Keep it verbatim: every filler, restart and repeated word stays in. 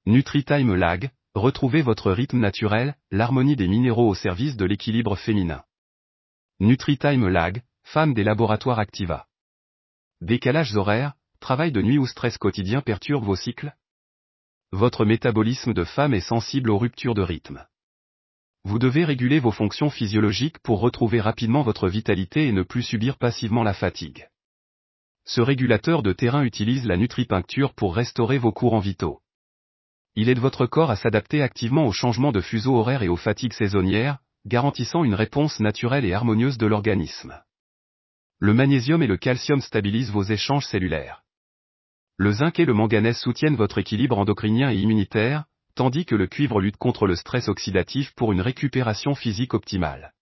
NutriTime Lag, retrouvez votre rythme naturel, l'harmonie des minéraux au service de l'équilibre féminin. NutriTime Lag, femme des laboratoires Activa. Décalages horaires, travail de nuit ou stress quotidien perturbe vos cycles? Votre métabolisme de femme est sensible aux ruptures de rythme. Vous devez réguler vos fonctions physiologiques pour retrouver rapidement votre vitalité et ne plus subir passivement la fatigue. Ce régulateur de terrain utilise la NutriPuncture pour restaurer vos courants vitaux. Il aide votre corps à s'adapter activement aux changements de fuseau horaire et aux fatigues saisonnières, garantissant une réponse naturelle et harmonieuse de l'organisme. Le magnésium et le calcium stabilisent vos échanges cellulaires. Le zinc et le manganèse soutiennent votre équilibre endocrinien et immunitaire, tandis que le cuivre lutte contre le stress oxydatif pour une récupération physique optimale.